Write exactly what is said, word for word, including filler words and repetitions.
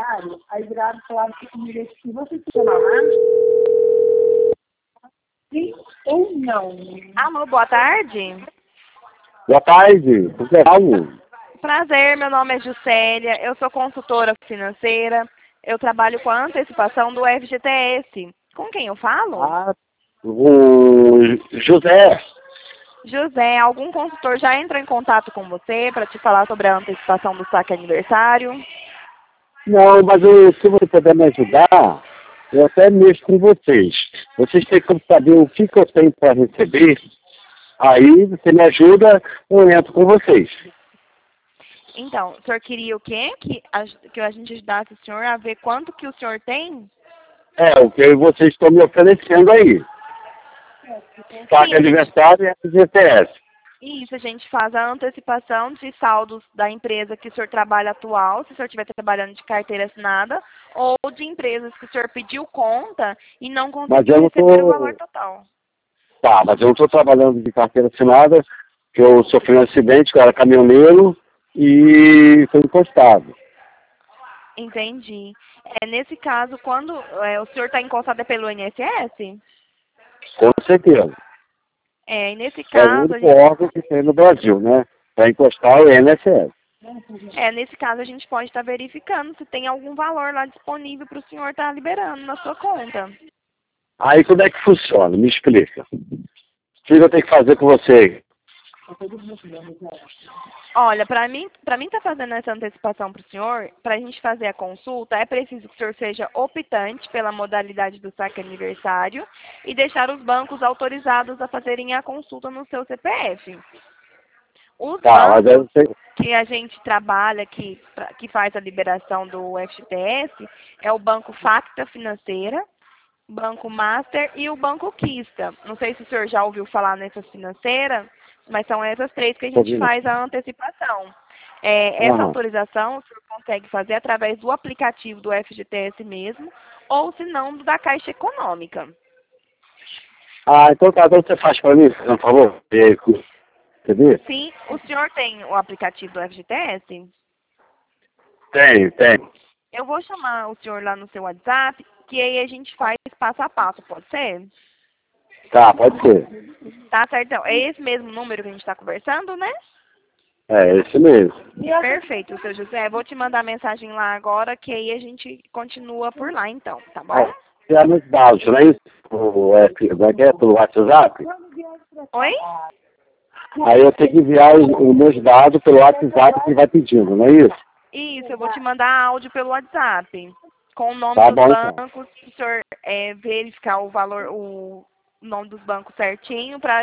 imobiliário, aí viraram e falaram que comigo aqui, você se chama lá? Sim ou não? Alô, boa tarde. Boa tarde, tudo bem? Prazer, meu nome é Juscelia, eu sou consultora financeira, eu trabalho com a antecipação do F G T S. Com quem eu falo? Ah, o José. José, algum consultor já entrou em contato com você para te falar sobre a antecipação do saque aniversário? Não, mas eu, se você puder me ajudar, eu até mexo com vocês. Vocês têm como saber o que, que eu tenho para receber. Aí você me ajuda, eu entro com vocês. Então, o senhor queria o quê? Que a, que a gente ajudasse o senhor a ver quanto que o senhor tem? É, o que vocês estão me oferecendo aí. Saque Sim, a gente, aniversário e F G T S. isso, a gente faz a antecipação de saldos da empresa que o senhor trabalha atual, se o senhor estiver trabalhando de carteira assinada, ou de empresas que o senhor pediu conta e não Mas conseguiu eu não receber o valor estou. total. Tá, mas eu não estou trabalhando de carteira assinada, que eu sofri um acidente, que eu era caminhoneiro e fui encostado. Entendi. É, nesse caso, quando é, o senhor está encostado é pelo I N S S? Com certeza. É, e nesse É o caso, a único gente, órgão que tem no Brasil, né? Para encostar é o I N S S. é, nesse caso, a gente pode estar verificando se tem algum valor lá disponível para o senhor estar liberando na sua conta. Aí como é que funciona? Me explica. O que eu tenho que fazer com você? Olha, para mim, para mim estar fazendo essa antecipação para o senhor, para a gente fazer a consulta, é preciso que o senhor seja optante pela modalidade do saque aniversário e deixar os bancos autorizados a fazerem a consulta no seu C P F. Os Tá, mas eu bancos sei. que a gente trabalha, que, pra- que faz a liberação do F G T S, é o Banco Facta Financeira, Banco Master e o Banco Quista. Não sei se o senhor já ouviu falar nessas financeiras, mas são essas três que a gente Ouvindo. faz a antecipação. É, essa Aham. autorização o senhor consegue fazer através do aplicativo do F G T S mesmo, ou se não, do da Caixa Econômica. Ah, então tá, então você faz para mim, por favor? Entendeu? Sim, o senhor tem o aplicativo do F G T S? Tem, tem. Eu vou chamar o senhor lá no seu WhatsApp, que aí a gente faz passo a passo, pode ser? Tá, pode ser. Tá certo, então. É esse mesmo número que a gente está conversando, né? É, esse mesmo. Perfeito, seu José. Vou te mandar mensagem lá agora, que aí a gente continua por lá, então, tá bom? Ah, você é nos dados, não é isso? O, é, como é que é? Pelo WhatsApp? Oi? Aí eu tenho que enviar os, os meus dados pelo WhatsApp que vai pedindo, não é isso? Isso, eu vou te mandar áudio pelo WhatsApp, com o nome Tá dos bom, então. bancos, para o senhor é, verificar o valor, o nome dos bancos certinho, para